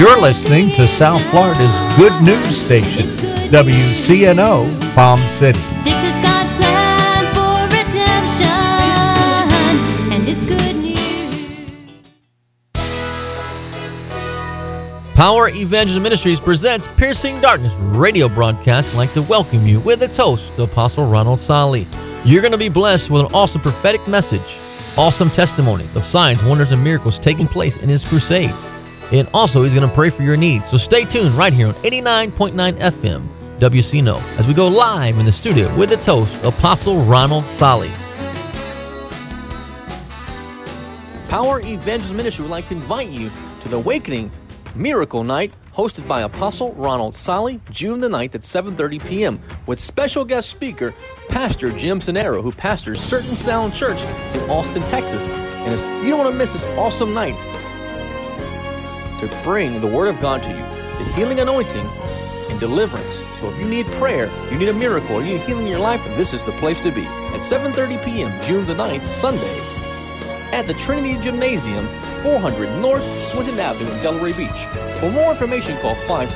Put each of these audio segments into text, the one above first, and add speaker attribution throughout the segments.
Speaker 1: You're listening to South Florida's good news station, WCNO Palm City.
Speaker 2: This is God's plan for redemption, and it's good news.
Speaker 3: Power Evangelism Ministries presents Piercing Darkness radio broadcast. I'd like to welcome you with its host, the Apostle Ronald Sali. You're going to be blessed with an awesome prophetic message, awesome testimonies of signs, wonders, and miracles taking place in his crusades. And also, he's going to pray for your needs. So stay tuned right here on 89.9 FM WCNO as we go live in the studio with its host, Apostle Ronald Sali. Power Evangelism Ministry would like to invite you to the Awakening Miracle Night hosted by Apostle Ronald Sali, June the 9th at 7:30 p.m. with special guest speaker, Pastor Jim Cenero, who pastors Certain Sound Church in Austin, Texas. And you don't want to miss this awesome night to bring the Word of God to you, the healing anointing and deliverance. So if you need prayer, you need a miracle, or you need healing in your life, this is the place to be. At 7:30 p.m., June the 9th, Sunday, at the Trinity Gymnasium, 400 North Swinton Avenue in Delray Beach. For more information, call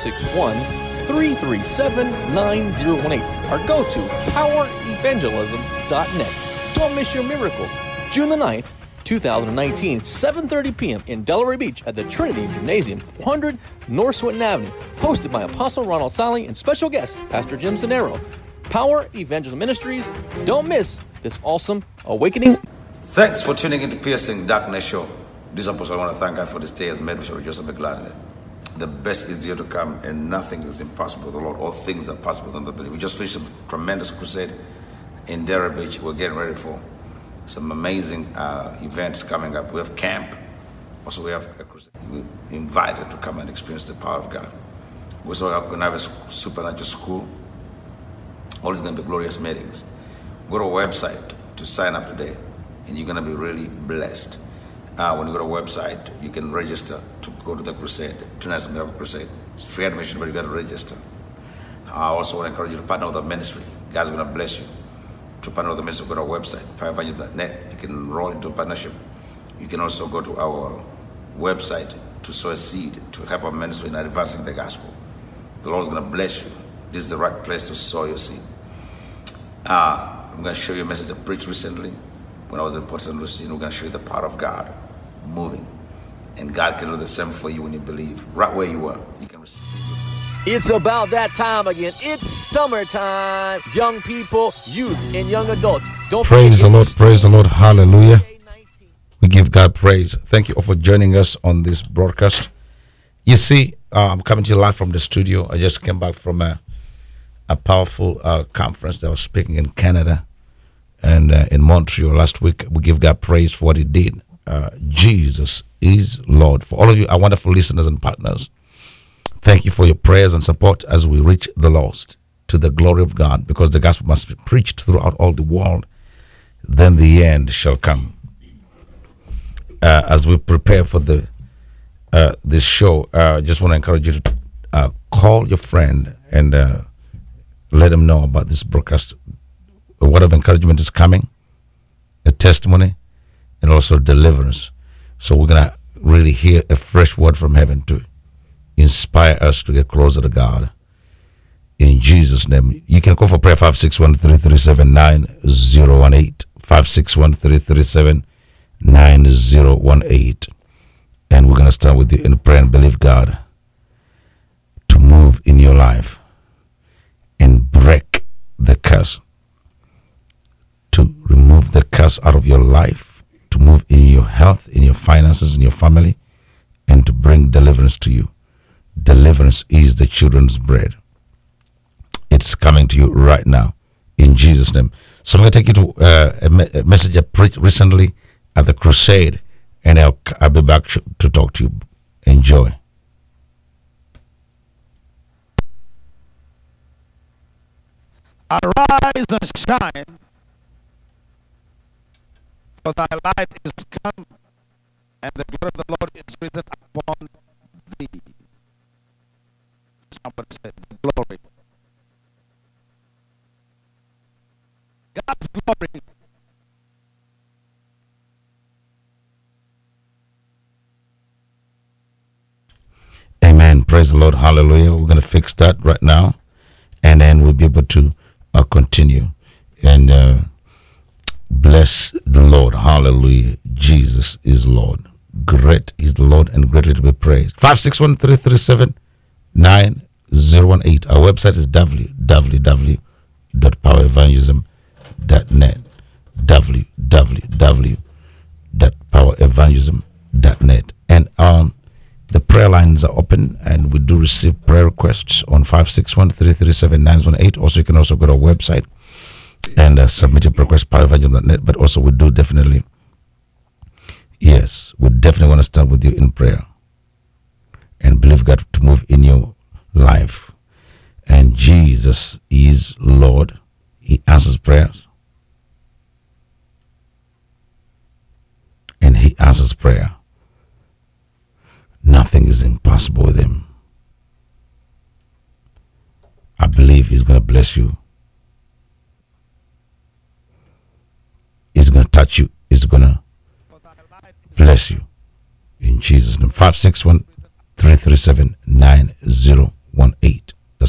Speaker 3: 561-337-9018 or go to powerevangelism.net. Don't miss your miracle. June the 9th, 2019, 7:30 p.m. in Delray Beach at the Trinity Gymnasium, 400 North Swinton Avenue, hosted by Apostle Ronald Sali and special guest, Pastor Jim Cenero. Power Evangelism Ministries. Don't miss this awesome awakening.
Speaker 4: Thanks for tuning into Piercing Darkness Show. This apostle, I want to thank God for this day has made. We shall rejoice and be glad in it. The best is yet to come, and nothing is impossible with the Lord. All things are possible with them that believe. We just finished a tremendous crusade in Delray Beach. We're getting ready for some amazing events coming up. We have camp. Also, we have a crusade. We're invited to come and experience the power of God. We're also going to have a supernatural school. All is going to be glorious meetings. Go to our website to sign up today, and you're going to be really blessed. When you go to our website, you can register to go to the crusade. Tonight's going to have a crusade. It's free admission, but you got to register. I also want to encourage you to partner with our ministry. God's going to bless you. To partner with the ministry, go to our website, fireevangelism.net. You can enroll into a partnership. You can also go to our website to sow a seed to help our ministry in advancing the gospel. The Lord's going to bless you. This is the right place to sow your seed. I'm going to show you a message I preached recently when I was in Port St. Lucie. We're going to show you the power of God moving. And God can do the same for you when you believe. Right where you are, you can receive it.
Speaker 3: It's about that time again. It's summertime. Young people, youth, and young adults. Don't
Speaker 5: Praise the
Speaker 3: forget
Speaker 5: Lord. Praise the Lord. Hallelujah. We give God praise. Thank you all for joining us on this broadcast. You see, I'm coming to you live from the studio. I just came back from a powerful conference that I was speaking in Canada and in Montreal last week. We give God praise for what he did. Jesus is Lord. For all of you, our wonderful listeners and partners, thank you for your prayers and support as we reach the lost to the glory of God, because the gospel must be preached throughout all the world. Then the end shall come. As we prepare for this show, I just want to encourage you to call your friend and let them know about this broadcast. A word of encouragement is coming, a testimony, and also deliverance. So we're going to really hear a fresh word from heaven to inspire us to get closer to God. In Jesus' name. You can call for prayer 561-337-9018. 561-337-9018. And we're going to start with you in prayer and believe God to move in your life and break the curse, to remove the curse out of your life, to move in your health, in your finances, in your family, and to bring deliverance to you. Deliverance is the children's bread. It's coming to you right now in Jesus' name. So I'm going to take you to a message I preached recently at the crusade, and I'll be back to talk to you. Enjoy.
Speaker 6: Arise and shine, for thy light is come, and the glory of the Lord is risen upon thee. Somebody said, the glory. God's glory
Speaker 5: Praise the Lord. Hallelujah. We're going to fix that right now. And then we'll be able to continue. And bless the Lord. Hallelujah. Jesus is Lord. Great is the Lord and greatly to be praised. 561-337-9018. Our website is www.powerevangelism.net. www.powerevangelism.net. And the prayer lines are open, and we do receive prayer requests on 561-337-9018. Also, you can also go to our website and submit your request, powerevangelism.net. But also, we do definitely, yes, we definitely want to stand with you in prayer and believe God to move in your life. And Jesus is Lord. He answers prayers. And He answers prayer. Nothing is impossible with Him. I believe He's going to bless you. He's going to touch you. He's going to bless you. In Jesus' name. 561-337-9018. That's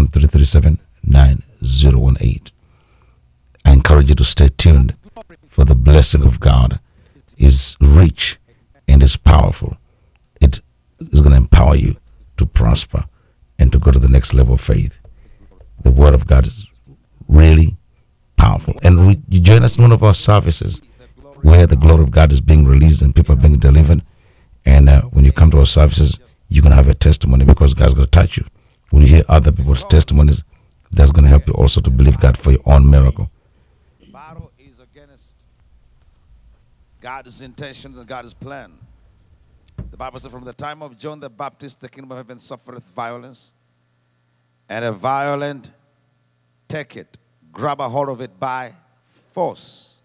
Speaker 5: 561-337-9018. I encourage you to stay tuned, for the blessing of God is rich and is powerful. It is going to empower you to prosper and to go to the next level of faith. The Word of God is really powerful. And you join us in one of our services where the glory of God is being released and people are being delivered. And when you come to our services, you're going to have a testimony, because God's going to touch you. When you hear other people's testimonies, that's going to help you also to believe God for your own miracle.
Speaker 6: The battle is against God's intentions and God's plan. The Bible says, from the time of John the Baptist, the kingdom of heaven suffereth violence, and a violent take it, grab a hold of it by force.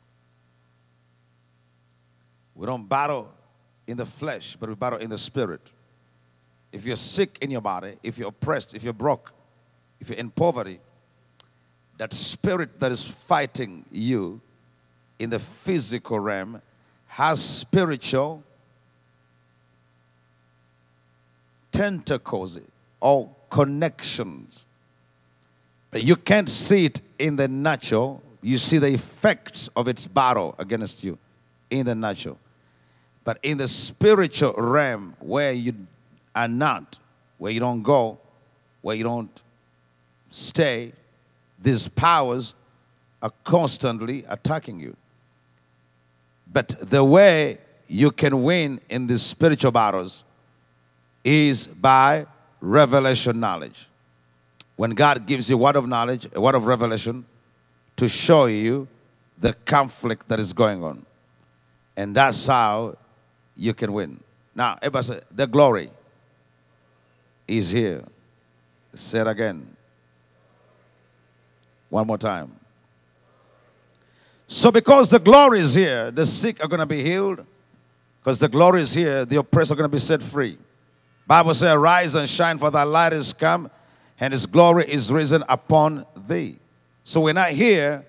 Speaker 6: We don't battle in the flesh, but we battle in the spirit. If you're sick in your body, if you're oppressed, if you're broke, if you're in poverty, that spirit that is fighting you in the physical realm has spiritual tentacles or connections. But you can't see it in the natural. You see the effects of its battle against you in the natural. But in the spiritual realm, where you are not, where you don't go, where you don't stay, these powers are constantly attacking you. But the way you can win in these spiritual battles is by revelation knowledge. When God gives you a word of knowledge, a word of revelation, to show you the conflict that is going on. And that's how you can win. Now, everybody say, the glory is here. Say it again. One more time. So because the glory is here, the sick are going to be healed. Because the glory is here, the oppressed are going to be set free. Bible says, arise and shine, for thy light is come, and his glory is risen upon thee. So we're not here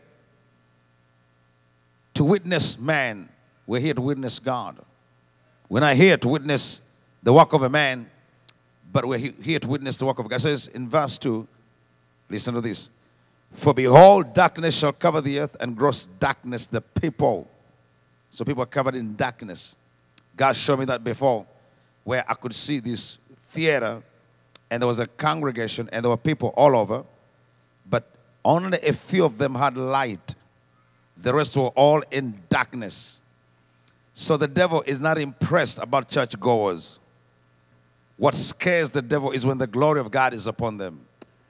Speaker 6: to witness man. We're here to witness God. We're not here to witness the work of a man, but we're here to witness the work of God. It says in verse 2, listen to this. For behold, darkness shall cover the earth, and gross darkness the people. So people are covered in darkness. God showed me that before, where I could see this theater, and there was a congregation, and there were people all over, but only a few of them had light. The rest were all in darkness. So the devil is not impressed about churchgoers. What scares the devil is when the glory of God is upon them.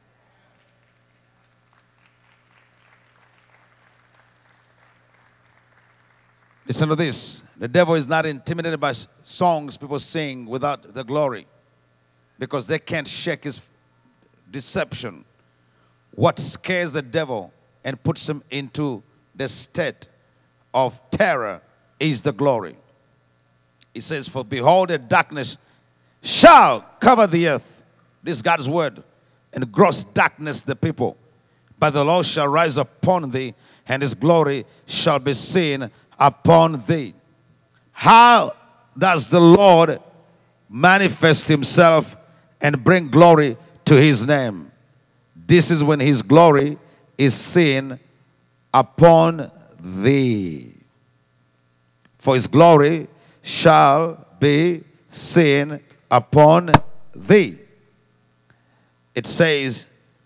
Speaker 6: Listen to this. The devil is not intimidated by songs people sing without the glory, because they can't shake his deception. What scares the devil and puts him into the state of terror is the glory. It says, for behold, the darkness shall cover the earth. This is God's word. And gross darkness the people. But the Lord shall rise upon thee, and his glory shall be seen upon thee. How does the Lord manifest himself and bring glory to his name. This is when his glory is seen upon thee. For his glory shall be seen upon thee. It says,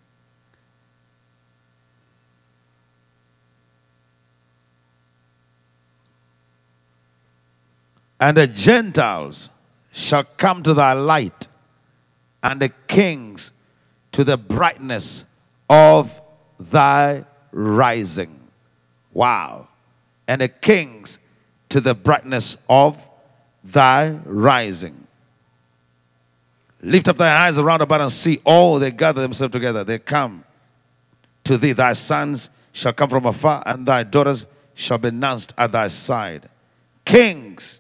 Speaker 6: and the Gentiles shall come to thy light, and the kings to the brightness of thy rising. Wow. And the kings to the brightness of thy rising. Lift up thy eyes around about and see all they gather themselves together. They come to thee. Thy sons shall come from afar, and thy daughters shall be nursed at thy side. Kings.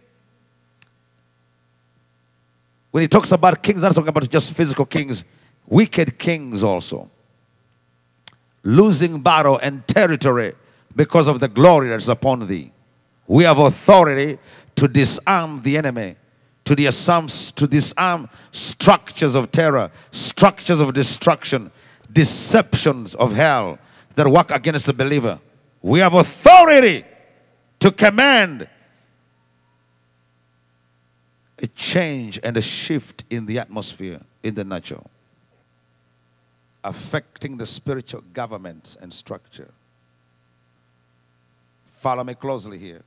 Speaker 6: When he talks about kings, not talking about just physical kings, wicked kings also. Losing battle and territory because of the glory that's upon thee. We have authority to disarm the enemy, to disarm structures of terror, structures of destruction, deceptions of hell that work against the believer. We have authority to command a change and a shift in the atmosphere, in the natural, affecting the spiritual governments and structure. Follow me closely here.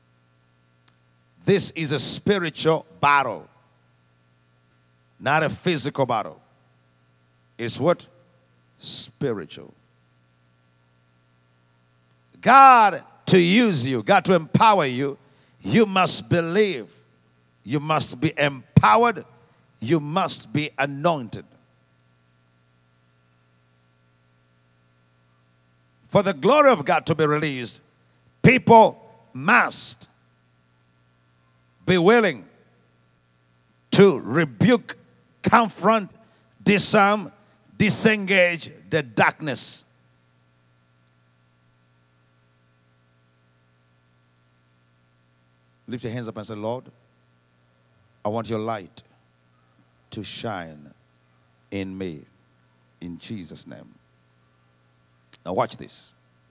Speaker 6: This is a spiritual battle, not a physical battle. It's what? Spiritual. God to use you, God to empower you, you must believe. You must be empowered. You must be anointed. For the glory of God to be released, people must be willing to rebuke, confront, disarm, disengage the darkness. Lift your hands up and say, Lord, I want your light to shine in me, in Jesus' name. Now watch this.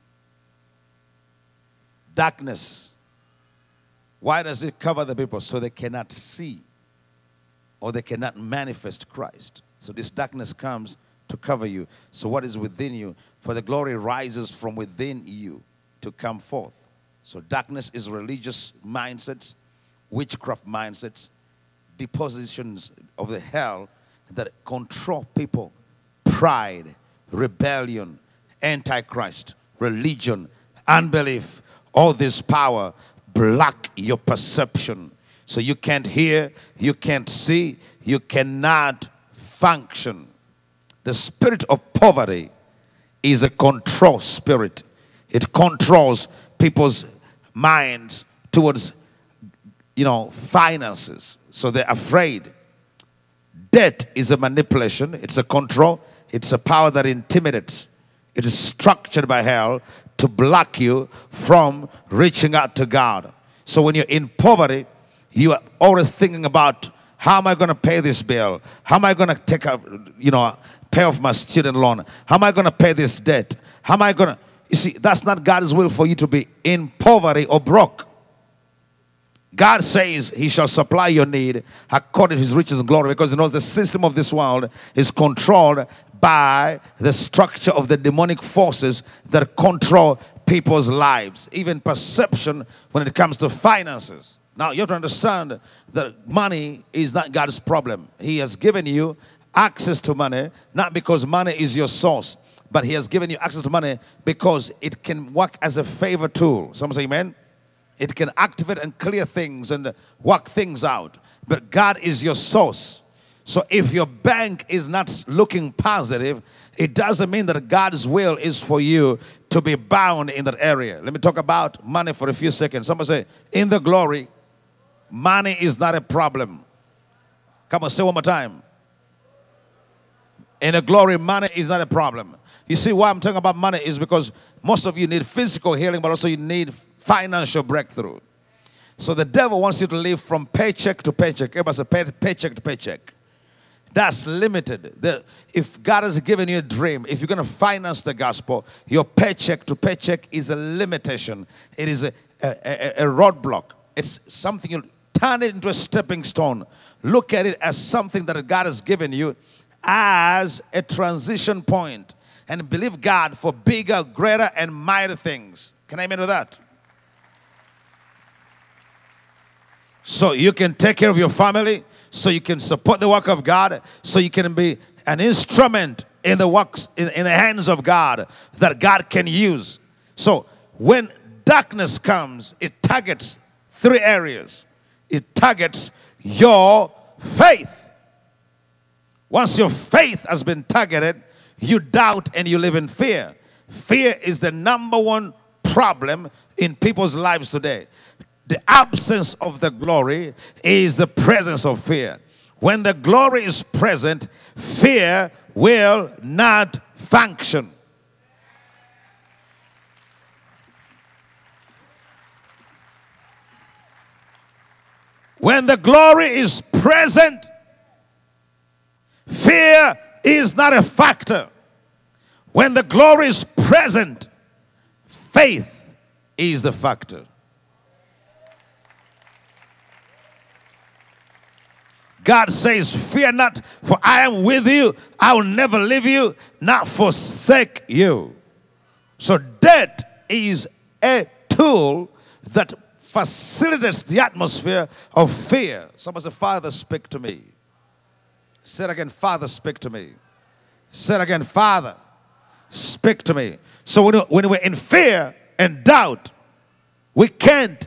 Speaker 6: Darkness. Why does it cover the people? So they cannot see or they cannot manifest Christ. So this darkness comes to cover you. So what is within you? For the glory rises from within you to come forth. So darkness is religious mindsets, witchcraft mindsets, depositions of the hell that control people, pride, rebellion, antichrist, religion, unbelief. All this power block your perception. So you can't hear, you can't see, you cannot function. The spirit of poverty is a control spirit. It controls people's minds towards, finances. So they're afraid. Debt is a manipulation. It's a control. It's a power that intimidates. It is structured by hell to block you from reaching out to God. So when you're in poverty, you are always thinking about, how am I going to pay this bill? How am I going to pay off my student loan? How am I going to pay this debt? How am I going to... You see, that's not God's will for you to be in poverty or broke. God says he shall supply your need according to his riches and glory, because he knows the system of this world is controlled by the structure of the demonic forces that control people's lives, even perception when it comes to finances. Now, you have to understand that money is not God's problem. He has given you access to money, not because money is your source, but he has given you access to money because it can work as a favor tool. Someone say amen? It can activate and clear things and work things out. But God is your source. So if your bank is not looking positive, it doesn't mean that God's will is for you to be bound in that area. Let me talk about money for a few seconds. Somebody say, in the glory, money is not a problem. Come on, say one more time. In the glory, money is not a problem. You see why I'm talking about money is because most of you need physical healing, but also you need financial breakthrough. So the devil wants you to live from paycheck to paycheck. Everybody say paycheck to paycheck. That's limited. If God has given you a dream, if you're going to finance the gospel, your paycheck to paycheck is a limitation. It is a roadblock. It's something you turn it into a stepping stone. Look at it as something that God has given you as a transition point, and believe God for bigger, greater, and mighty things. Can I amen with that? So you can take care of your family, so you can support the work of God, so you can be an instrument in the works, in the hands of God that God can use. So when darkness comes, it targets 3 areas. It targets your faith. Once your faith has been targeted, you doubt and you live in fear. Fear is the number one problem in people's lives today. The absence of the glory is the presence of fear. When the glory is present, fear will not function. When the glory is present, fear is not a factor. When the glory is present, faith is the factor. God says, fear not, for I am with you. I will never leave you, not forsake you. So death is a tool that facilitates the atmosphere of fear. Someone say, Father, speak to me. Say it again, Father, speak to me. Say it again, Father, speak to me. So when we're in fear and doubt, we can't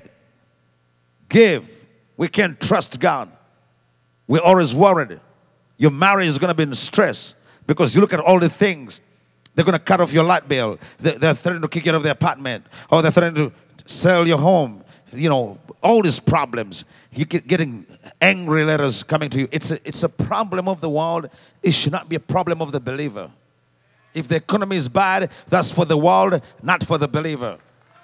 Speaker 6: give. We can't trust God. We're always worried. Your marriage is going to be in stress because you look at all the things. They're going to cut off your light bill. They're threatening to kick you out of the apartment. Or they're threatening to sell your home. You know, all these problems. You get getting angry letters coming to you. It's a problem of the world. It should not be a problem of the believer. If the economy is bad, that's for the world, not for the believer.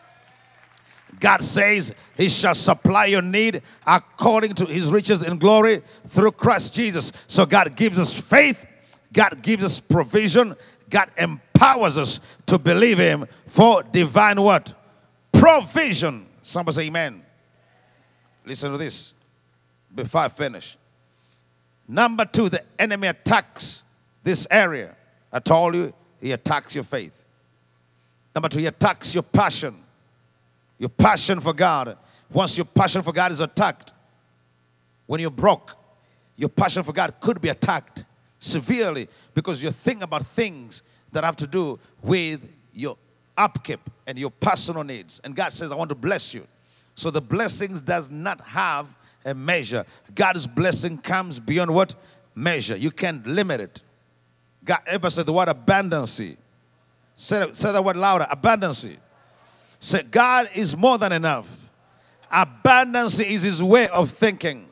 Speaker 6: God says he shall supply your need according to his riches in glory through Christ Jesus. So God gives us faith. God gives us provision. God empowers us to believe him for divine what? Provision. Somebody say amen. Listen to this before I finish. Number 2, the enemy attacks this area. I told you, he attacks your faith. Number 2, he attacks your passion. Your passion for God. Once your passion for God is attacked, when you're broke, your passion for God could be attacked severely because you're thinking about things that have to do with your upkeep and your personal needs. And God says, I want to bless you. So the blessings does not have a measure. God's blessing comes beyond what? Measure. You can't limit it. God ever said the word abundancy. Say that word louder. Abundancy. Say, God is more than enough. Abundance is his way of thinking.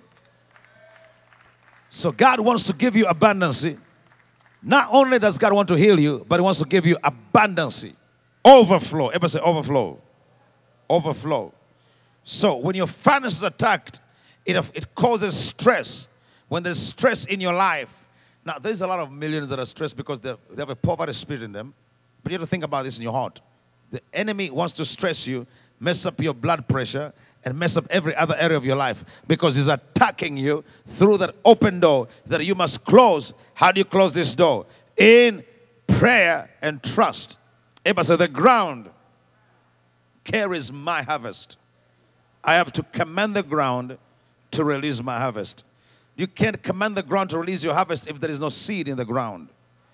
Speaker 6: So God wants to give you abundance. Not only does God want to heal you, but he wants to give you abundance. Overflow. Everybody say overflow. Overflow. So when your finances are attacked, it causes stress. When there's stress in your life. Now, there's a lot of millions that are stressed because they have a poverty spirit in them. But you have to think about this in your heart. The enemy wants to stress you, mess up your blood pressure, and mess up every other area of your life because he's attacking you through that open door that you must close. How do you close this door? In prayer and trust. Everybody say, the ground carries my harvest. I have to command the ground to release my harvest. You can't command the ground to release your harvest if there is no seed in the ground.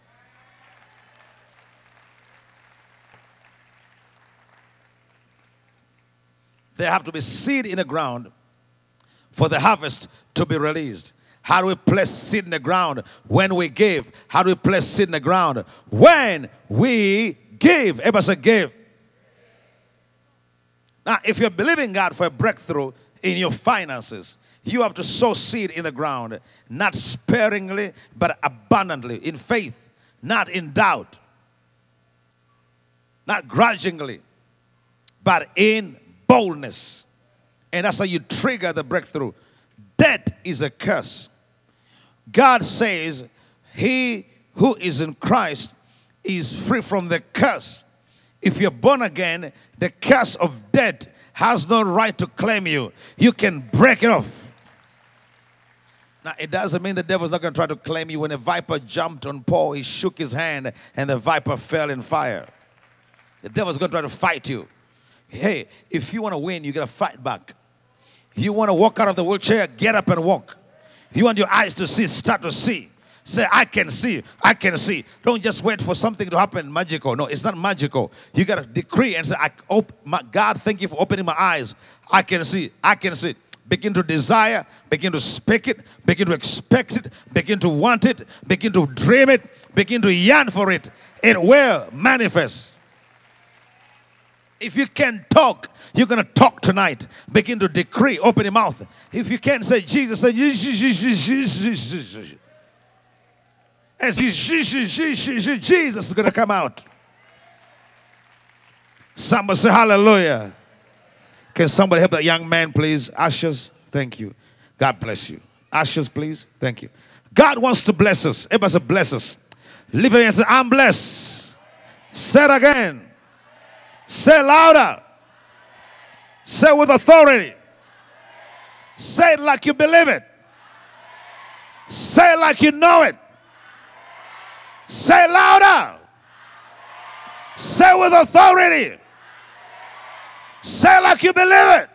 Speaker 6: There have to be seed in the ground for the harvest to be released. How do we place seed in the ground? When we give. How do we place seed in the ground? When we give. Everybody say give. Now, if you're believing God for a breakthrough in your finances, you have to sow seed in the ground. Not sparingly, but abundantly. In faith, not in doubt. Not grudgingly, but in boldness. And that's how you trigger the breakthrough. Debt is a curse. God says, he who is in Christ is free from the curse. If you're born again, the curse of death has no right to claim you. You can break it off. Now, it doesn't mean the devil's not going to try to claim you. When a viper jumped on Paul, he shook his hand and the viper fell in fire. The devil's going to try to fight you. Hey, if you want to win, you got to fight back. You want to walk out of the wheelchair, get up and walk. You want your eyes to see, start to see. Say, I can see, I can see. Don't just wait for something to happen magical. No, it's not magical. You got to decree and say, God, thank you for opening my eyes. I can see, I can see. Begin to desire, begin to speak it, begin to expect it, begin to want it, begin to dream it, begin to yearn for it. It will manifest. If you can talk, you're going to talk tonight. Begin to decree, open your mouth. If you can't say Jesus, say as Jesus is going to come out. Somebody say hallelujah. Can somebody help that young man, please? Ushers, thank you. God bless you. Ushers, please. Thank you. God wants to bless us. Everybody say bless us. Lift your hand and say, I'm blessed. Say it again. Say louder. Say with authority. Say it like you believe it. Say it like you know it. Say louder. Say with authority. Say like you believe it.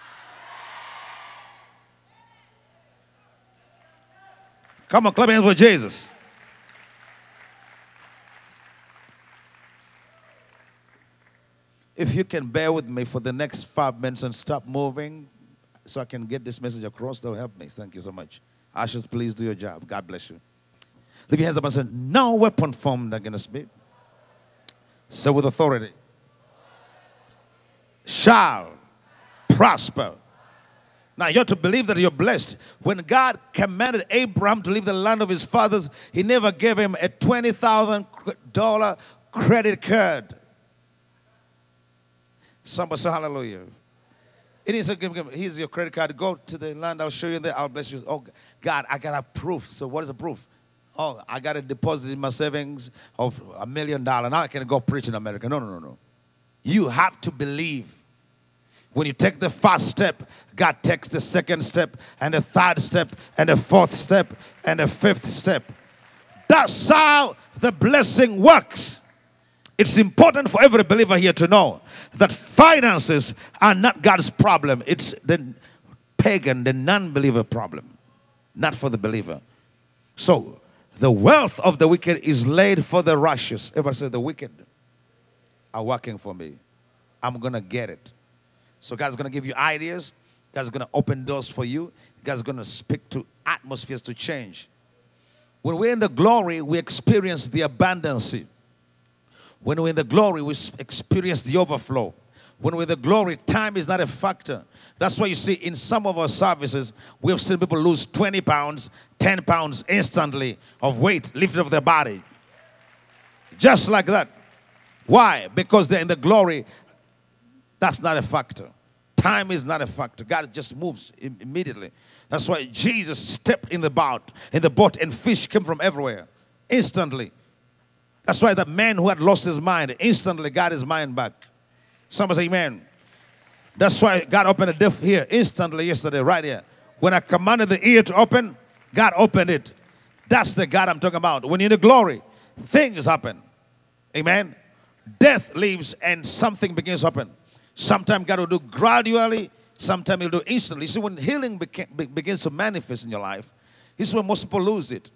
Speaker 6: Come on, clap your hands for Jesus. If you can bear with me for the next 5 minutes and stop moving so I can get this message across, that'll help me. Thank you so much. Ushers, please do your job. God bless you. Lift your hands up and say, no weapon formed against me. Say with authority. Shall prosper. Now you have to believe that you're blessed. When God commanded Abraham to leave the land of his fathers, he never gave him a $20,000 credit card. Somebody say hallelujah. It is here's your credit card. Go to the land, I'll show you there, I'll bless you. Oh God, I got a proof. So what is the proof? Oh, I got a deposit in my savings of $1 million. Now I can go preach in America. No. You have to believe. When you take the first step, God takes the second step, and the third step, and the fourth step, and the fifth step. That's how the blessing works. It's important for every believer here to know that finances are not God's problem. It's the pagan, the non-believer problem, not for the believer. So, the wealth of the wicked is laid for the righteous. Everybody say, the wicked are working for me. I'm going to get it. So God's going to give you ideas. God's going to open doors for you. God's going to speak to atmospheres to change. When we're in the glory, we experience the abundance. When we're in the glory, we experience the overflow. When we're in the glory, time is not a factor. That's why you see in some of our services, we have seen people lose 20 pounds, 10 pounds instantly of weight lifted off their body. Just like that. Why? Because they're in the glory. That's not a factor. Time is not a factor. God just moves immediately. That's why Jesus stepped in the boat, and fish came from everywhere. Instantly. That's why the man who had lost his mind instantly got his mind back. Somebody say amen. That's why God opened a deaf ear instantly yesterday, right here. When I commanded the ear to open, God opened it. That's the God I'm talking about. When you're in the glory, things happen. Amen. Death leaves and something begins to happen. Sometimes God will do gradually. Sometimes He'll do instantly. See, when healing begins to manifest in your life, this is when most people lose it.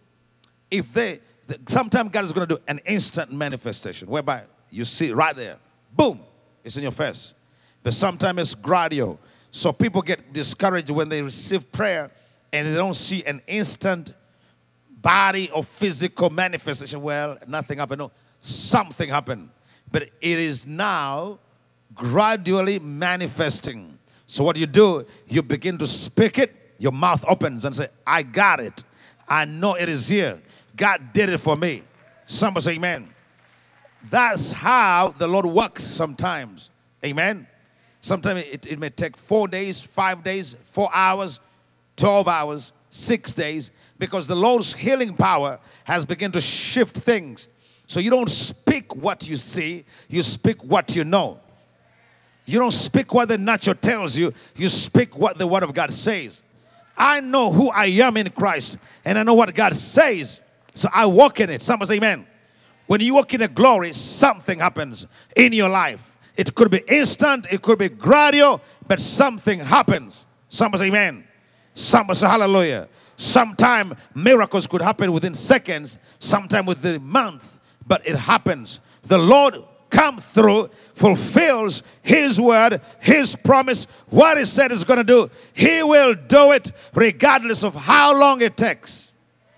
Speaker 6: Sometimes God is going to do an instant manifestation, whereby you see it right there. Boom. It's in your face. But sometimes it's gradual. So people get discouraged when they receive prayer and they don't see an instant body or physical manifestation. Well, nothing happened. No, something happened. But it is now gradually manifesting. So what do? You begin to speak it. Your mouth opens and say, I got it. I know it is here. God did it for me. Somebody say amen. That's how the Lord works sometimes. Amen. Sometimes it may take 4 days, 5 days, 4 hours, 12 hours, 6 days. Because the Lord's healing power has begun to shift things. So you don't speak what you see, you speak what you know. You don't speak what the natural tells you, you speak what the Word of God says. I know who I am in Christ, and I know what God says, so I walk in it. Somebody say amen. When you walk in a glory, something happens in your life. It could be instant, it could be gradual, but something happens. Somebody say amen. Somebody say hallelujah. Sometimes miracles could happen within seconds, sometimes within a month, but it happens. The Lord come through, fulfills His word, His promise, what He said He's going to do. He will do it regardless of how long it takes.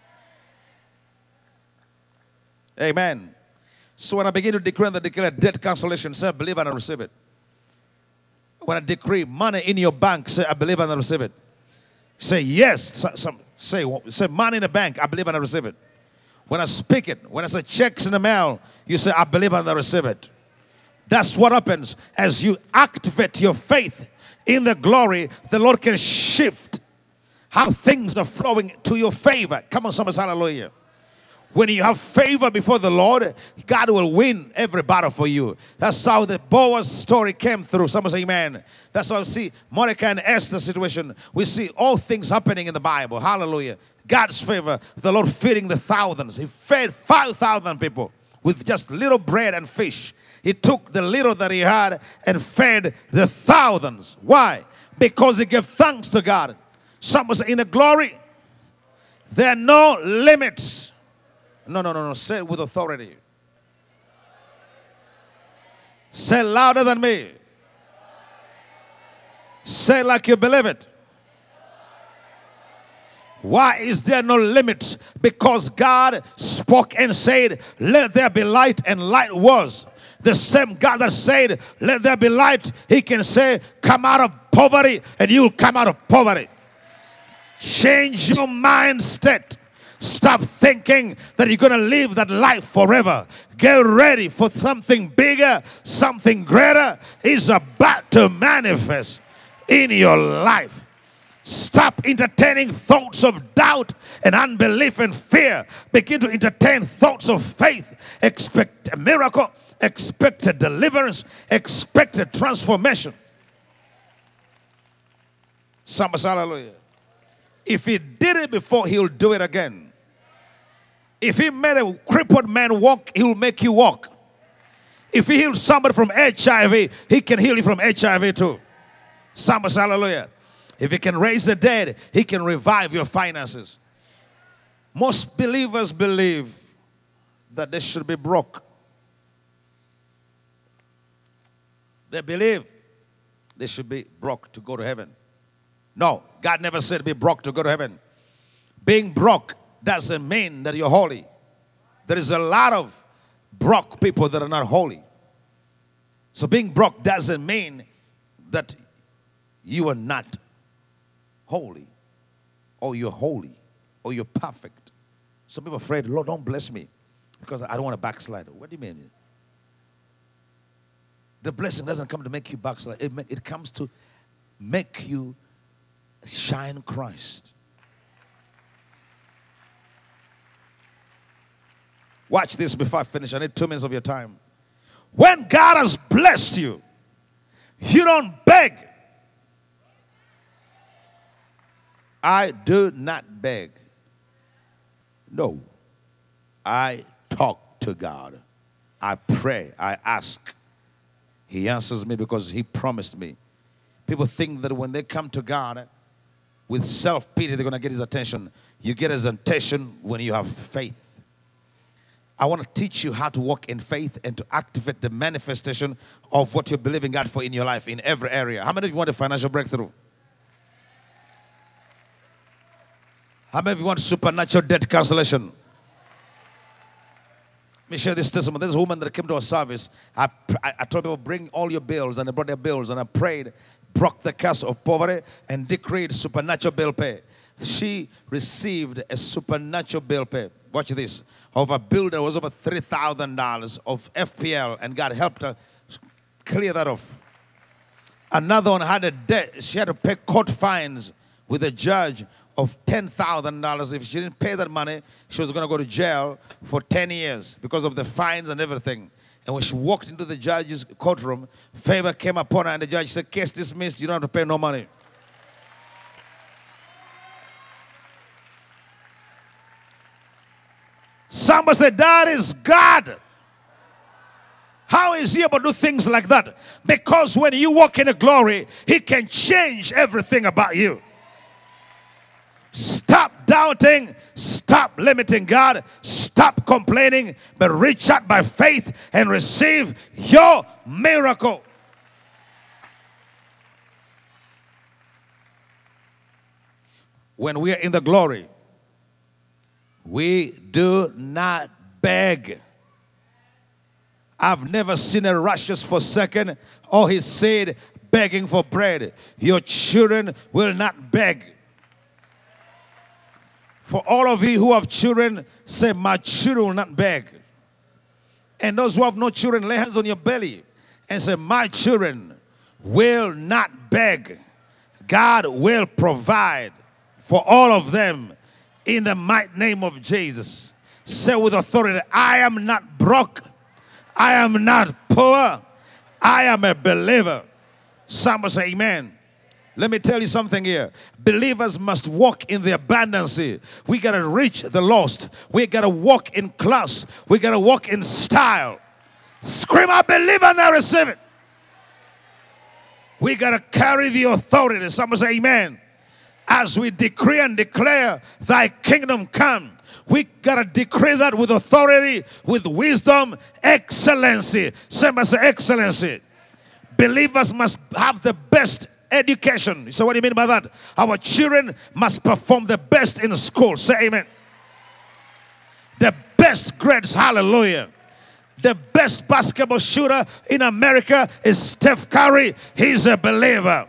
Speaker 6: Amen. So when I begin to decree and declare debt cancellation, say I believe and I receive it. When I decree money in your bank, say I believe and I receive it. Say yes. Say money in the bank, I believe and I receive it. When I speak it, when I say checks in the mail, you say, I believe and I receive it. That's what happens as you activate your faith in the glory. The Lord can shift how things are flowing to your favor. Come on, somebody, hallelujah. When you have favor before the Lord, God will win every battle for you. That's how the Boaz story came through. Somebody say amen. That's how we see Mordecai and Esther's situation. We see all things happening in the Bible. Hallelujah. God's favor, the Lord feeding the thousands. He fed 5,000 people with just little bread and fish. He took the little that he had and fed the thousands. Why? Because he gave thanks to God. Someone say, in the glory, there are no limits. No. Say it with authority. Say louder than me. Say like you believe it. Why is there no limit? Because God spoke and said, let there be light, and light was. The same God that said, let there be light, He can say, come out of poverty, and you'll come out of poverty. Change your mind state. Stop thinking that you're going to live that life forever. Get ready for something bigger, something greater is about to manifest in your life. Stop entertaining thoughts of doubt and unbelief and fear. Begin to entertain thoughts of faith. Expect a miracle. Expect a deliverance. Expect a transformation. Somebody say hallelujah. If He did it before, He'll do it again. If He made a crippled man walk, He will make you walk. If He healed somebody from HIV, He can heal you from HIV too. Somebody say hallelujah. If He can raise the dead, He can revive your finances. Most believers believe that they should be broke. They believe they should be broke to go to heaven. No, God never said be broke to go to heaven. Being broke doesn't mean that you're holy. There is a lot of broke people that are not holy. So being broke doesn't mean that you are not holy, or you're holy, or you're perfect. Some people are afraid, Lord, don't bless me because I don't want to backslide. What do you mean? The blessing doesn't come to make you backslide. It comes to make you shine Christ. Watch this before I finish. I need 2 minutes of your time. When God has blessed you, you don't beg. I do not beg. No. I talk to God. I pray. I ask. He answers me because He promised me. People think that when they come to God with self-pity, they're going to get His attention. You get His attention when you have faith. I want to teach you how to walk in faith and to activate the manifestation of what you're believing God for in your life, in every area. How many of you want a financial breakthrough? How many of you want supernatural debt cancellation? Let me share this testimony. There's a woman that came to our service. I told people, bring all your bills, and they brought their bills, and I prayed, broke the curse of poverty, and decreed supernatural bill pay. She received a supernatural bill pay. Watch this. Of a bill that was over $3,000 of FPL, and God helped her clear that off. Another one had a debt. She had to pay court fines with a judge of $10,000. If she didn't pay that money, she was going to go to jail for 10 years because of the fines and everything. And when she walked into the judge's courtroom, favor came upon her, and the judge said, case dismissed, you don't have to pay no money. Somebody said, that is God. How is he able to do things like that? Because when you walk in the glory, he can change everything about you. Stop doubting, stop limiting God, stop complaining, but reach out by faith and receive your miracle. When we are in the glory, we do not beg. I've never seen a righteous forsaken or his seed begging for bread. Your children will not beg. For all of you who have children, say, my children will not beg. And those who have no children, lay hands on your belly and say, my children will not beg. God will provide for all of them in the mighty name of Jesus. Say with authority, I am not broke. I am not poor. I am a believer. Somebody say amen. Let me tell you something here. Believers must walk in the abundance. We got to reach the lost. We got to walk in class. We got to walk in style. Scream, I believe and I receive it. We got to carry the authority. Somebody say amen. As we decree and declare thy kingdom come, we got to decree that with authority, with wisdom, excellency. Somebody say excellency. Believers must have the best education. So what do you mean by that? Our children must perform the best in school. Say amen. The best grades. Hallelujah. The best basketball shooter in America is Steph Curry. He's a believer.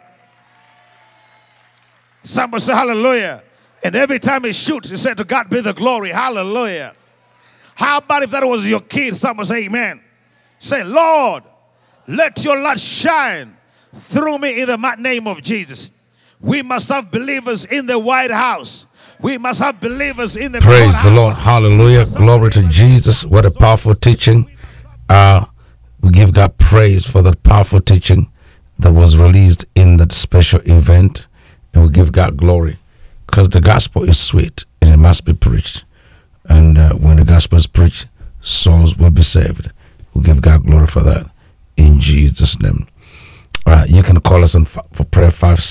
Speaker 6: Somebody say hallelujah. And every time he shoots, he said, to God be the glory. Hallelujah. How about if that was your kid? Somebody say amen. Say, Lord, let your light shine through me in the mighty name of Jesus. We must have believers in the White House. We must have believers in the
Speaker 5: Praise the Lord. Hallelujah. Glory to Jesus. What a powerful teaching. We give God praise for that powerful teaching that was released in that special event. And we give God glory. Because the gospel is sweet and it must be preached. And when the gospel is preached, souls will be saved. We give God glory for that. In Jesus' name. You can call us on for prayer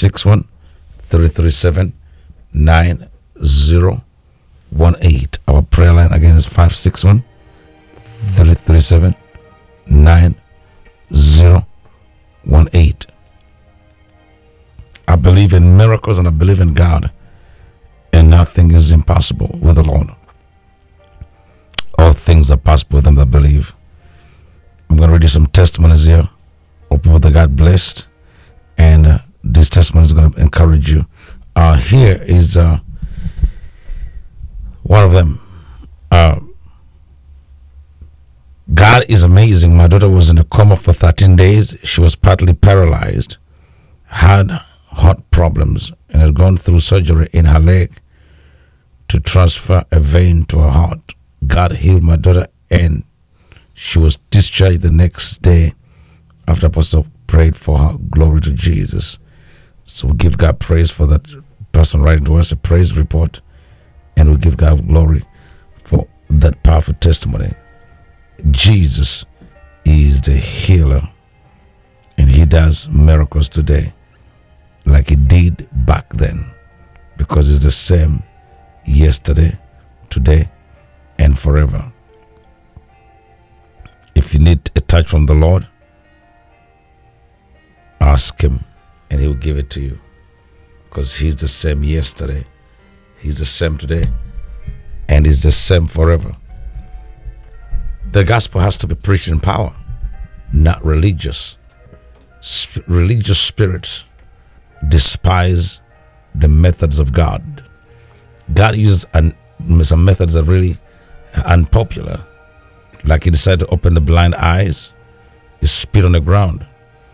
Speaker 5: 561-337-9018. Our prayer line again is 561-337-9018. I believe in miracles and I believe in God. And nothing is impossible with the Lord. All things are possible with them that believe. I'm going to read you some testimonies here of people that got blessed. And these testimonies are going to encourage you. Here is one of them. God is amazing. My daughter was in a coma for 13 days. She was partly paralyzed, had heart problems, and had gone through surgery in her leg to transfer a vein to her heart. God healed my daughter, and she was discharged the next day after Apostle prayed for her. Glory to Jesus. So we give God praise for that person writing to us a praise report, and we give God glory for that powerful testimony. Jesus is the healer, and he does miracles today like he did back then, because it's the same yesterday, today, and forever. If you need a touch from the Lord, ask him and he will give it to you, because he's the same yesterday, he's the same today, and he's the same forever. The gospel has to be preached in power, not religious. Religious spirits despise the methods of God. God uses some methods that are really unpopular. Like he decided to open the blind eyes, he spit on the ground,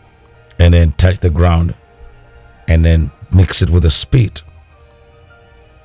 Speaker 5: and then touch the ground, and then mix it with the spit.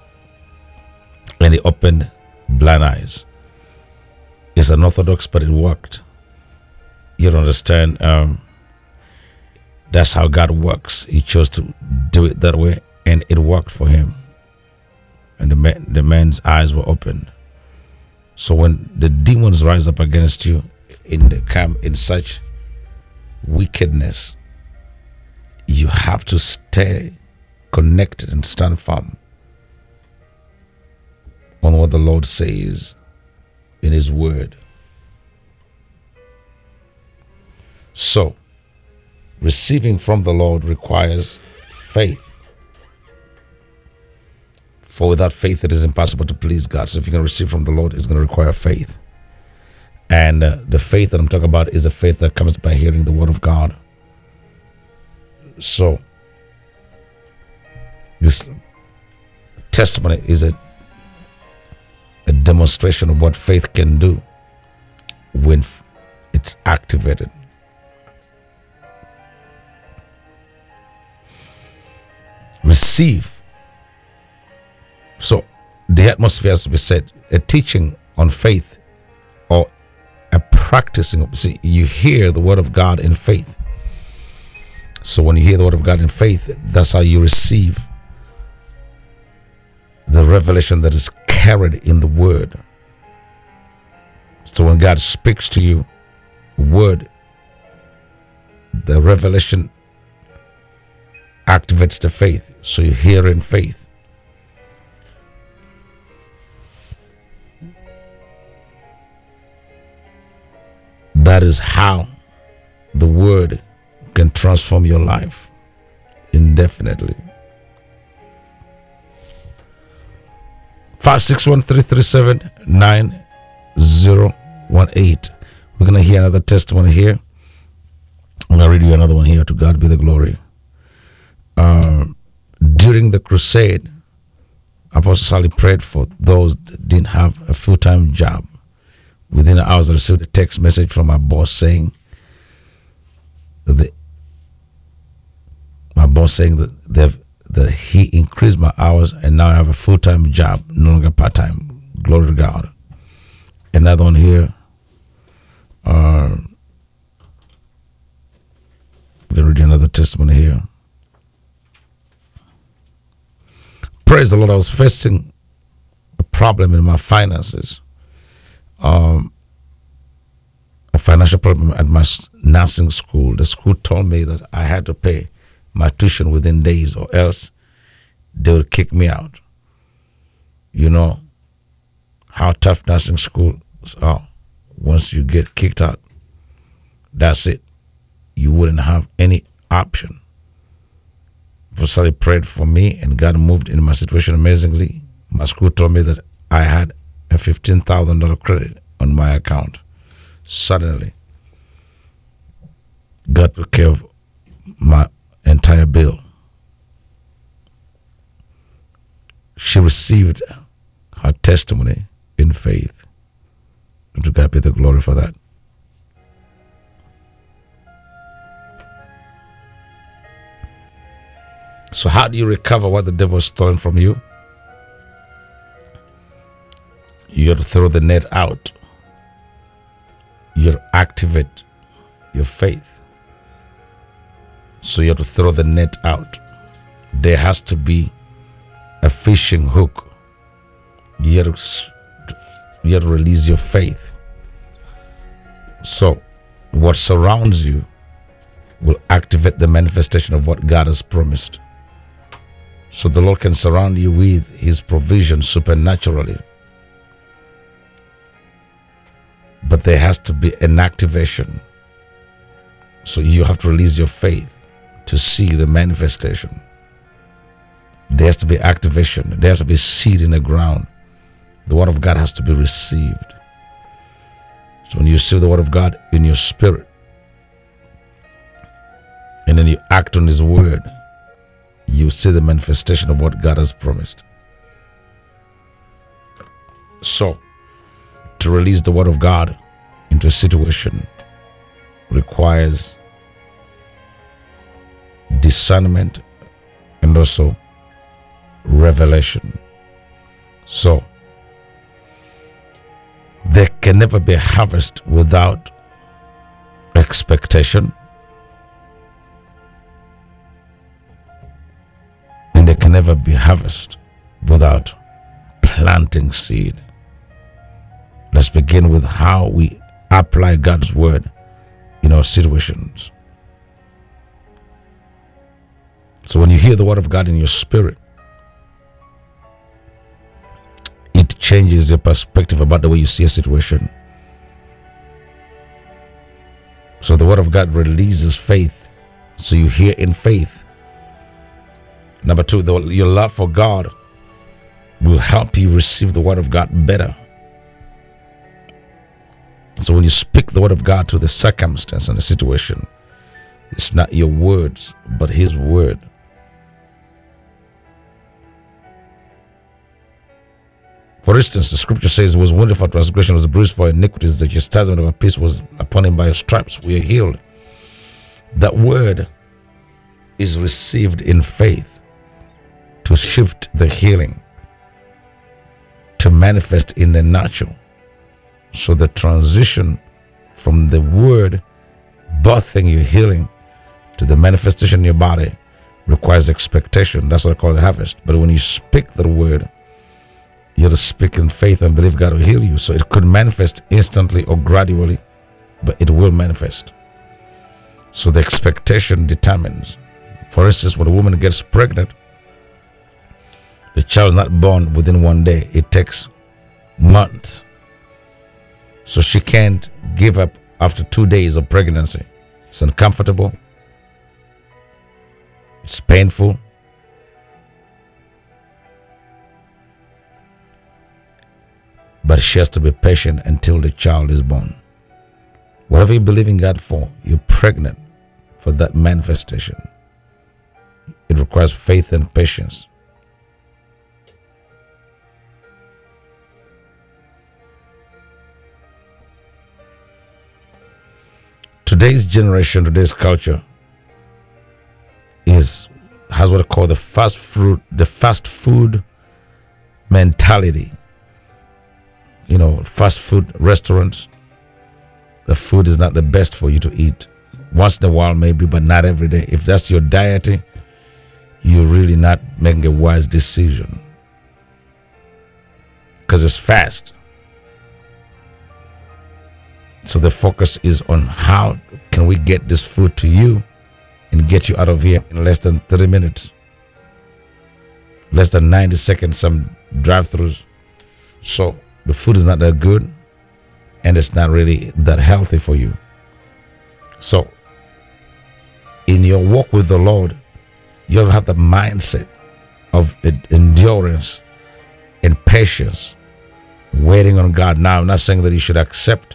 Speaker 5: and he opened blind eyes. It's unorthodox, but it worked. You don't understand. That's how God works. He chose to do it that way, and it worked for him. And the man's eyes were opened. So when the demons rise up against you in such wickedness, you have to stay connected and stand firm on what the Lord says in His Word. So, receiving from the Lord requires faith. For without faith, it is impossible to please God. So if you're going to receive from the Lord, it's going to require faith. And the faith that I'm talking about is a faith that comes by hearing the Word of God. So, this testimony is a demonstration of what faith can do when it's activated. Receive. So the atmosphere has to be set. A teaching on faith or a practicing. See, you hear the Word of God in faith. So when you hear the Word of God in faith, that's how you receive the revelation that is carried in the Word. So when God speaks to you, Word, the revelation activates the faith. So you hear in faith. That is how the Word can transform your life indefinitely. 561-337-9018. We're going to hear another testimony here. I'm going to read you another one here. To God be the glory. During the crusade, Apostle Sally prayed for those that didn't have a full-time job. Within hours, I received a text message from my boss saying that that he increased my hours and now I have a full-time job, no longer part-time. Glory to God. Another one here. We're going to read another testimony here. Praise the Lord. I was facing a problem in my finances. A financial problem at my nursing school. The school told me that I had to pay my tuition within days or else they would kick me out. You know how tough nursing schools are. Once you get kicked out, that's it. You wouldn't have any option. Somebody prayed for me and God moved in my situation amazingly. My school told me that I had a $15,000 credit on my account. Suddenly, God took care of my entire bill. She received her testimony in faith. And to God be the glory for that. So how do you recover what the devil has stolen from you? You have to throw the net out. You have to activate your faith. So you have to throw the net out. There has to be a fishing hook. You have to release your faith. So what surrounds you will activate the manifestation of what God has promised. So the Lord can surround you with His provision supernaturally. But there has to be an activation. So you have to release your faith to see the manifestation. There has to be activation. There has to be seed in the ground. The Word of God has to be received. So when you receive the Word of God in your spirit, and then you act on His Word, you see the manifestation of what God has promised. So, to release the Word of God into a situation requires discernment and also revelation. So, There can never be a harvest without expectation. And there can never be harvest without planting seed. Let's begin with how we apply God's word in our situations. So when you hear the word of God in your spirit, it changes your perspective about the way you see a situation. So the word of God releases faith. So you hear in faith. Number two, your love for God will help you receive the word of God better. So when you speak the word of God to the circumstance and the situation, it's not your words, but his word. For instance, the scripture says, was wounded for transgression, was bruised for iniquities, the chastisement of our peace was upon him, by his stripes we are healed. That word is received in faith to shift the healing, to manifest in the natural. So the transition from the word birthing your healing to the manifestation in your body requires expectation. That's what I call the harvest. But when you speak the word, you have to speak in faith and believe God will heal you. So it could manifest instantly or gradually, but it will manifest. So the expectation determines. For instance, when a woman gets pregnant, the child is not born within one day. It takes months. So she can't give up after 2 days of pregnancy. It's uncomfortable. It's painful. But she has to be patient until the child is born. Whatever you believe in God for, you're pregnant for that manifestation. It requires faith and patience. Today's generation, today's culture has what I call the fast food mentality. You know, fast food restaurants, the food is not the best for you to eat. Once in a while maybe, but not every day. If that's your diet, you're really not making a wise decision, because it's fast. So the focus is on how can we get this food to you and get you out of here in less than 30 minutes, less than 90 seconds, some drive-thrus. So the food is not that good and it's not really that healthy for you. So in your walk with the Lord, you have to have the mindset of endurance and patience, waiting on God. Now, I'm not saying that you should accept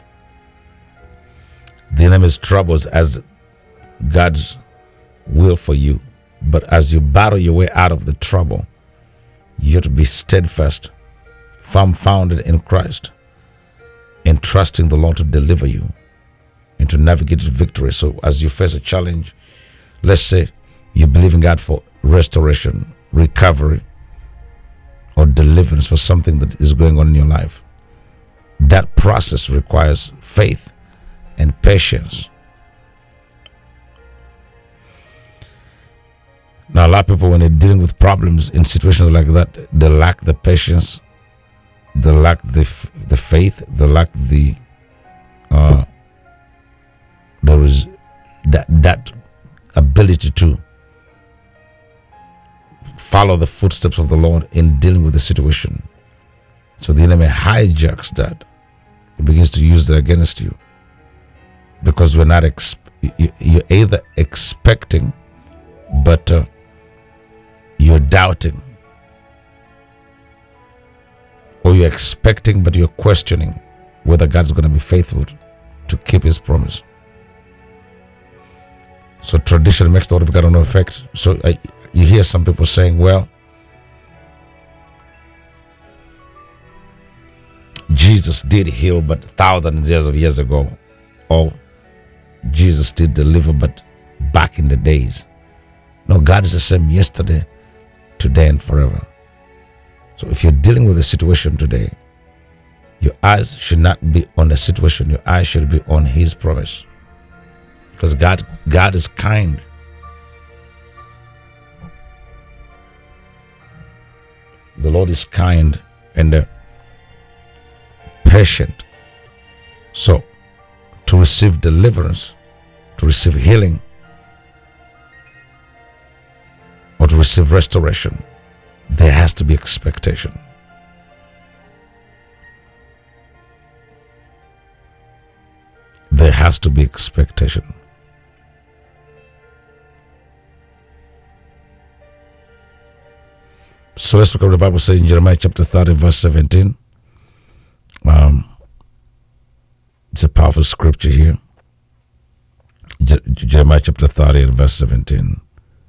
Speaker 5: the enemy's troubles as God's will for you, but as you battle your way out of the trouble, you have to be steadfast, firm founded in Christ, and trusting the Lord to deliver you and to navigate victory. So as you face a challenge, let's say you believe in God for restoration, recovery, or deliverance for something that is going on in your life, that process requires faith and patience. Now, a lot of people, when they're dealing with problems in situations like that, they lack the patience, they lack the faith, they lack there is that ability to follow the footsteps of the Lord in dealing with the situation. So the enemy hijacks that. He begins to use that against you, because we're not you're either expecting, but you're doubting, or you're expecting but you're questioning whether God's going to be faithful to keep his promise. So tradition makes the word of God no effect. So you hear some people saying, well, Jesus did heal but thousands of years ago, or Jesus did deliver but back in the days. No, God is the same yesterday, today, and forever. So if you're dealing with a situation today, Your eyes should not be on the situation. Your eyes should be on His promise. Because God is kind. The Lord is kind and patient. So, to receive deliverance, to receive healing, or to receive restoration, there has to be expectation. There has to be expectation. So let's look at what the Bible says in Jeremiah chapter 30, verse 17. It's a powerful scripture here. Jeremiah chapter 30 and verse 17.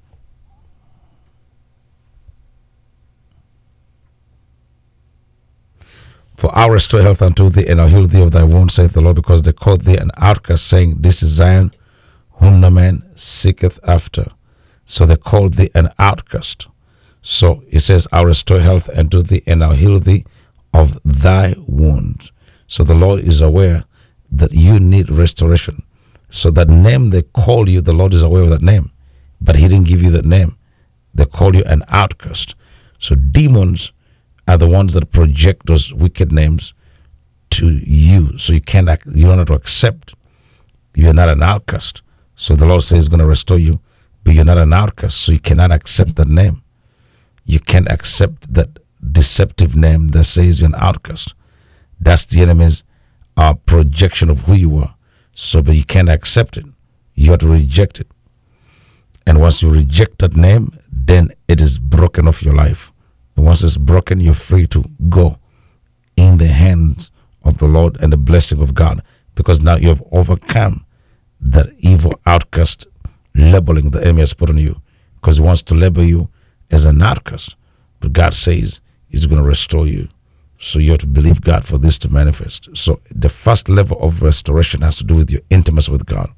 Speaker 5: For I will restore health unto thee, and I'll heal thee of thy wounds, saith the Lord, because they called thee an outcast, saying, This is Zion, whom no man seeketh after. So they called thee an outcast. So it says, I'll restore health unto thee, and I'll heal thee of thy wounds. So the Lord is aware that you need restoration. So that name they call you, the Lord is aware of that name. But He didn't give you that name. They call you an outcast. So demons are the ones that project those wicked names to you. So you don't have to accept you're not an outcast. So the Lord says He's going to restore you, but you're not an outcast. So you cannot accept that name. You can't accept that deceptive name that says you're an outcast. That's the enemy's projection of who you are. So, but you can't accept it. You have to reject it. And once you reject that name, then it is broken off your life. And once it's broken, you're free to go in the hands of the Lord and the blessing of God, because now you have overcome that evil outcast labeling the enemy has put on you, because he wants to label you as an outcast. But God says He's going to restore you. So you have to believe God for this to manifest. So the first level of restoration has to do with your intimacy with God.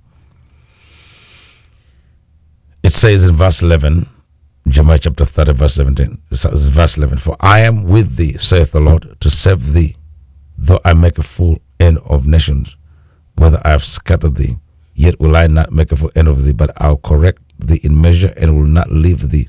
Speaker 5: It says in verse 11, Jeremiah chapter 30, verse 17, verse 11, For I am with thee, saith the Lord, to save thee, though I make a full end of nations, whether I have scattered thee, yet will I not make a full end of thee, but I'll correct thee in measure, and will not leave thee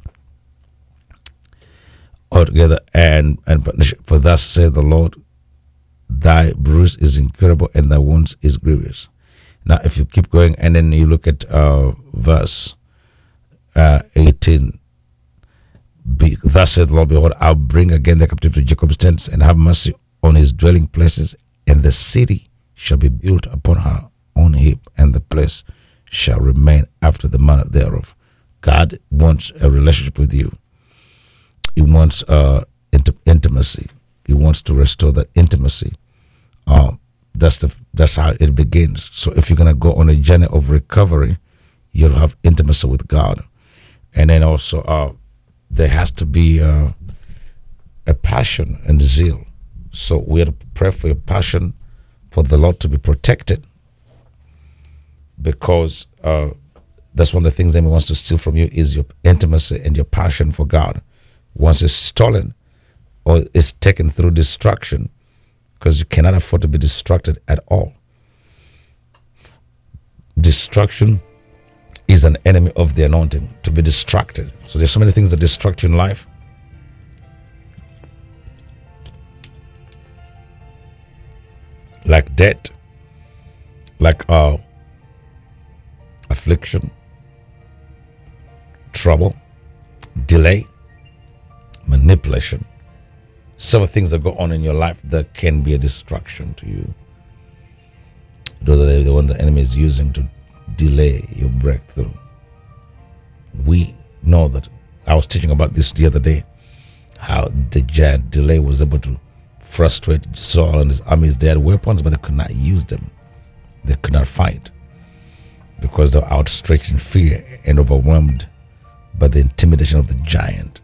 Speaker 5: altogether. And for thus saith the Lord, thy bruise is incurable, and thy wounds is grievous. Now, if you keep going, and then you look at verse 18, thus saith the Lord, behold, I'll bring again the captive to Jacob's tents, and have mercy on his dwelling places, and the city shall be built upon her own heap, and the place shall remain after the manner thereof. God wants a relationship with you. He wants intimacy. He wants to restore that intimacy. That's how it begins. So if you're gonna go on a journey of recovery, you'll have intimacy with God, and then also there has to be a passion and zeal. So we have to pray for your passion for the Lord to be protected, because that's one of the things that He wants to steal from you is your intimacy and your passion for God. Once it's stolen or it's taken through destruction, because you cannot afford to be distracted at all. Destruction is an enemy of the anointing, to be distracted. So there's so many things that distract you in life. Like debt, like affliction, trouble, delay, manipulation. Several things that go on in your life that can be a distraction to you. Those are the one the enemy is using to delay your breakthrough. We know that. I was teaching about this the other day, how the giant delay was able to frustrate Saul and his armies. They had weapons, but they could not use them. They could not fight because they were outstretched in fear and overwhelmed by the intimidation of the giant.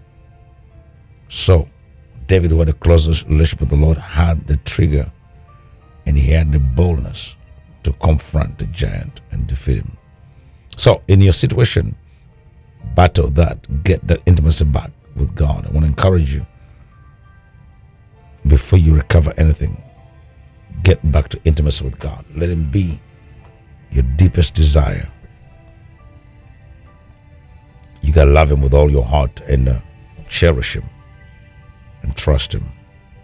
Speaker 5: So David, who had a close relationship with the Lord, had the trigger and he had the boldness to confront the giant and defeat him. So in your situation, battle that, get that intimacy back with God. I want to encourage you, before you recover anything, get back to intimacy with God. Let Him be your deepest desire. You got to love Him with all your heart and cherish Him and trust Him.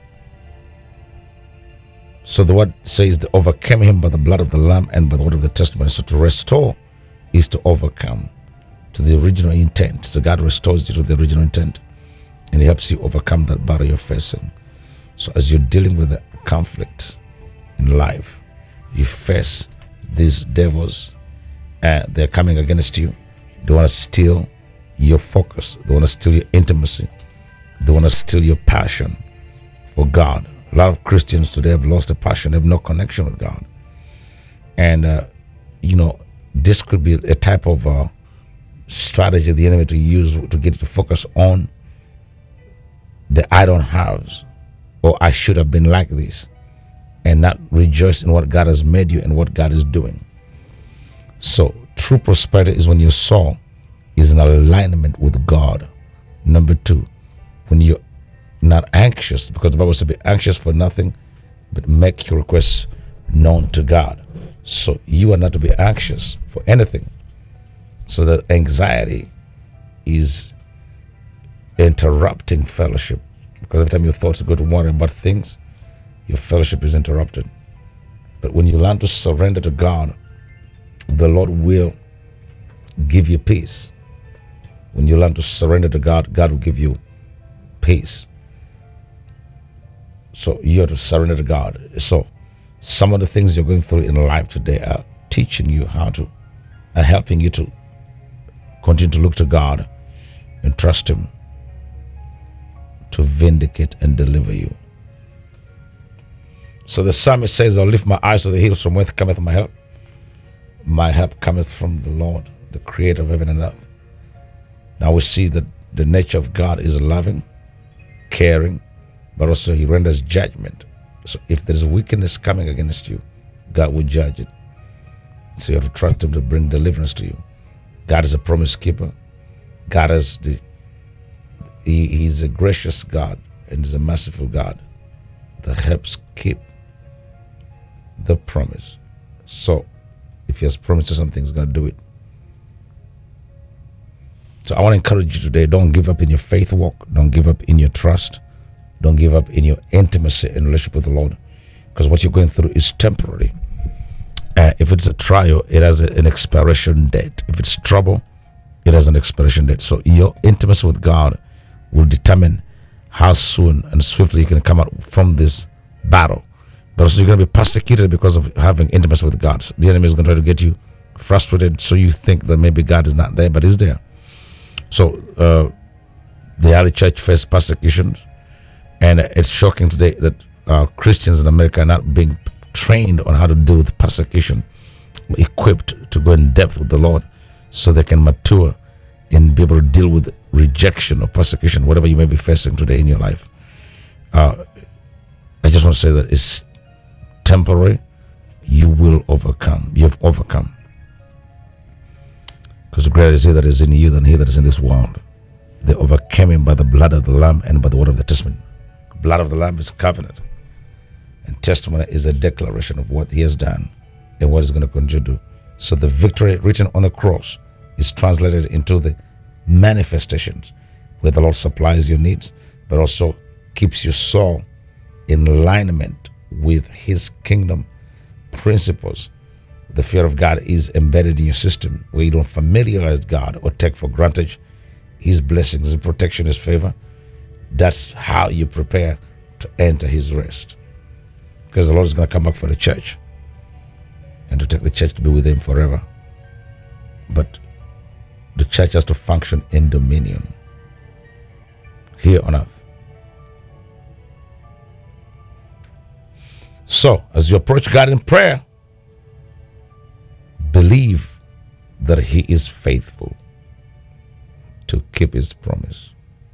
Speaker 5: So the word says they overcame Him by the blood of the Lamb and by the word of the testimony. So to restore is to overcome to the original intent. So God restores you to the original intent and He helps you overcome that battle you're facing. So as you're dealing with the conflict in life, you face these devils and they're coming against you. They want to steal your focus. They want to steal your intimacy. They want to steal your passion for God. A lot of Christians today have lost a passion. They have no connection with God. And, this could be a type of strategy the enemy to use to get you to focus on the I don't have, or I should have been like this, and not rejoice in what God has made you and what God is doing. So true prosperity is when your soul is in alignment with God. Number two, when you're not anxious, because the Bible says be anxious for nothing, but make your requests known to God. So you are not to be anxious for anything. So that anxiety is interrupting fellowship. Because every time your thoughts go to worry about things, your fellowship is interrupted. But when you learn to surrender to God, the Lord will give you peace. When you learn to surrender to God, God will give you peace. So you have to surrender to God. So some of the things you're going through in life today are teaching you are helping you to continue to look to God and trust Him to vindicate and deliver you. So the psalmist says, I'll lift my eyes to the hills, from whence cometh my help. My help cometh from the Lord, the creator of heaven and earth. Now we see that the nature of God is loving, caring, but also He renders judgment. So if there's wickedness coming against you, God will judge it. So you have to trust Him to bring deliverance to you. God is a promise keeper. God is He's a gracious God and He's a merciful God that helps keep the promise. So if He has promised you something, He's going to do it. So I want to encourage you today, don't give up in your faith walk. Don't give up in your trust. Don't give up in your intimacy and relationship with the Lord, because what you're going through is temporary. If it's a trial, it has an expiration date. If it's trouble, it has an expiration date. So your intimacy with God will determine how soon and swiftly you can come out from this battle. But also you're going to be persecuted because of having intimacy with God. So the enemy is going to try to get you frustrated, so you think that maybe God is not there, but He's there. So the early church faced persecutions. And it's shocking today that Christians in America are not being trained on how to deal with persecution, equipped to go in depth with the Lord so they can mature and be able to deal with rejection or persecution, whatever you may be facing today in your life. I just want to say that it's temporary. You will overcome. You have overcome. Because greater is He that is in you than he that is in this world. They overcame Him by the blood of the Lamb and by the word of the testimony. Blood of the Lamb is covenant, and testimony is a declaration of what He has done and what He's going to continue to do. So the victory written on the cross is translated into the manifestations where the Lord supplies your needs, but also keeps your soul in alignment with His kingdom principles. The fear of God is embedded in your system, where you don't familiarize God or take for granted His blessings, His protection, His favor. That's how you prepare to enter His rest. Because the Lord is going to come back for the church and to take the church to be with Him forever. But the church has to function in dominion here on earth. So, as you approach God in prayer, believe that He is faithful to keep His promise.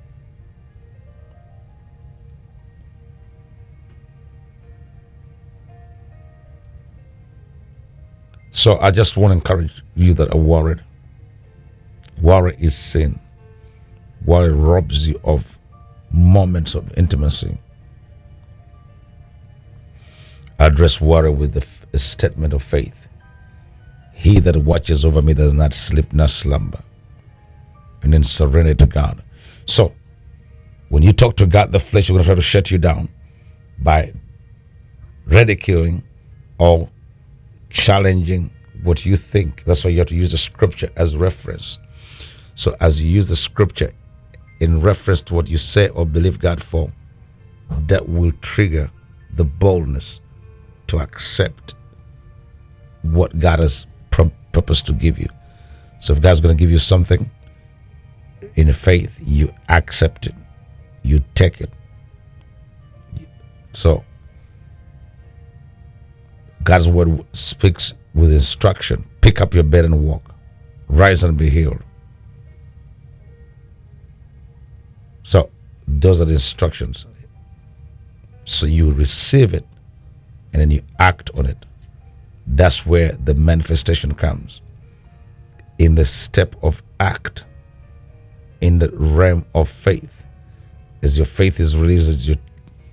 Speaker 5: So I just want to encourage you that are worried. Worry is sin. Worry robs you of moments of intimacy. Address worry with a statement of faith. He that watches over me does not sleep nor slumber. And then surrender to God. So, when you talk to God, the flesh is going to try to shut you down by ridiculing or challenging what you think. That's why you have to use the scripture as reference. So as you use the scripture in reference to what you say or believe God for, that will trigger the boldness to accept what God has purposed to give you. So if God's going to give you something in faith, you accept it, you take it. So God's word speaks with instruction. Pick up your bed and walk. Rise and be healed. So those are the instructions. So you receive it and then you act on it. That's where the manifestation comes. In the step of act. In the realm of faith. As your faith is released, as you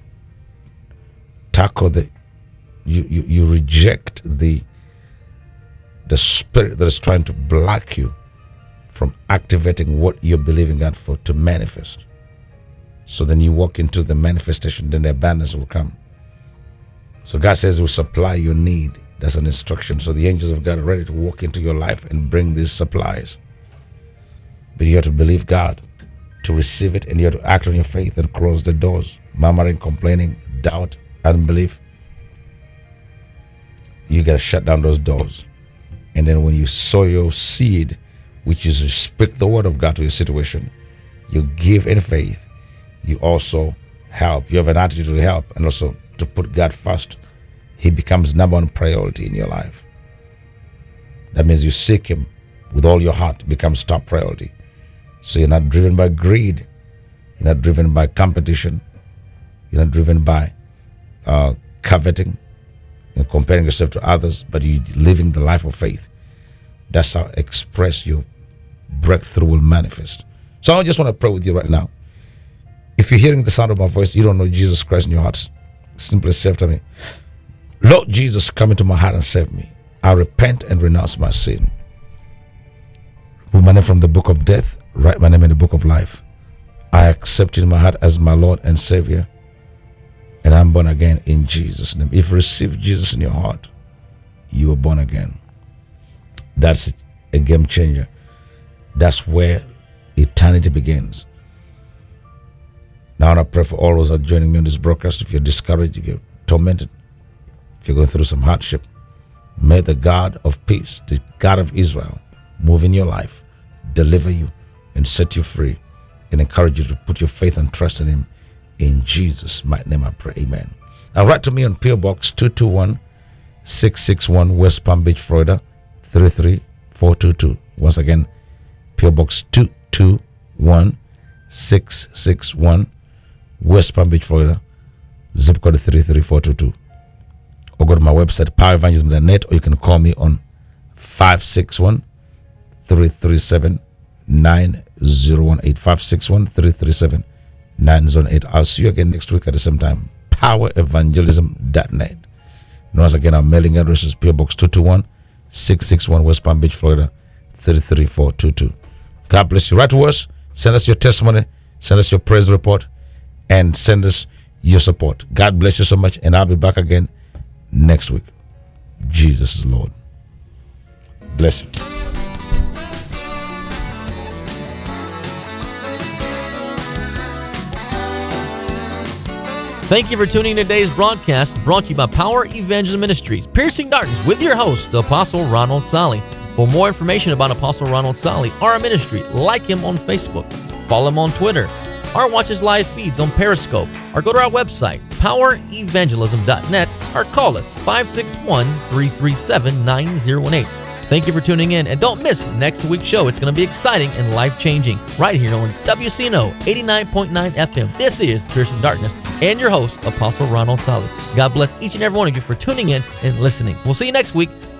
Speaker 5: tackle you reject the spirit that is trying to block you from activating what you're believing God for to manifest. So then you walk into the manifestation, then the abundance will come. So God says He will supply your need. That's an instruction. So the angels of God are ready to walk into your life and bring these supplies. But you have to believe God to receive it, and you have to act on your faith and close the doors. Murmuring, complaining, doubt, unbelief. You got to shut down those doors. And then when you sow your seed, which is to speak the word of God to your situation, you give in faith. You also help. You have an attitude to help and also to put God first. He becomes number one priority in your life. That means you seek Him with all your heart. It becomes top priority. So you're not driven by greed. You're not driven by competition. You're not driven by coveting and comparing yourself to others, but you're living the life of faith. That's how express your breakthrough will manifest. So I just want to pray with you right now. If you're hearing the sound of my voice, you don't know Jesus Christ in your heart, simply say after me, Lord Jesus, come into my heart and save me. I repent and renounce my sin. Remove my name from the book of death, write my name in the book of life. I accept you in my heart as my Lord and Savior, and I'm born again in Jesus' name. If you receive Jesus in your heart, you are born again. That's a game changer. That's where eternity begins. Now I want to pray for all those that are joining me on this broadcast. If you're discouraged, if you're tormented, if you're going through some hardship, may the God of peace, the God of Israel, move in your life, deliver you, and set you free, and encourage you to put your faith and trust in Him. In Jesus' mighty name I pray, amen. Now write to me on P.O. Box 221-661 West Palm Beach, Florida 33422. Once again, P.O. Box 221-661 West Palm Beach, Florida, zip code 33422. Or go to my website, powerevangelism.net, or you can call me on 561-337-9018. 561-337-9018. I'll see you again next week at the same time. Powerevangelism.net. And once again, our mailing address is P.O. Box 221-661 West Palm Beach, Florida 33422. God bless you. Write to us. Send us your testimony. Send us your praise report. And send us your support. God bless you so much. And I'll be back again next week. Jesus is Lord. Bless you.
Speaker 3: Thank you for tuning in to today's broadcast, brought to you by Power Evangelism Ministries, Piercing Darkness, with your host, the Apostle Ronald Sally. For more information about Apostle Ronald Sally or our ministry, like him on Facebook, follow him on Twitter, or watch his live feeds on Periscope, or go to our website, powerevangelism.net, or call us 561-337-9018. Thank you for tuning in, and don't miss next week's show. It's going to be exciting and life-changing right here on WCNO 89.9 FM. This is Piercing Darkness, and your host, Apostle Ronald Sally. God bless each and every one of you for tuning in and listening. We'll see you next week.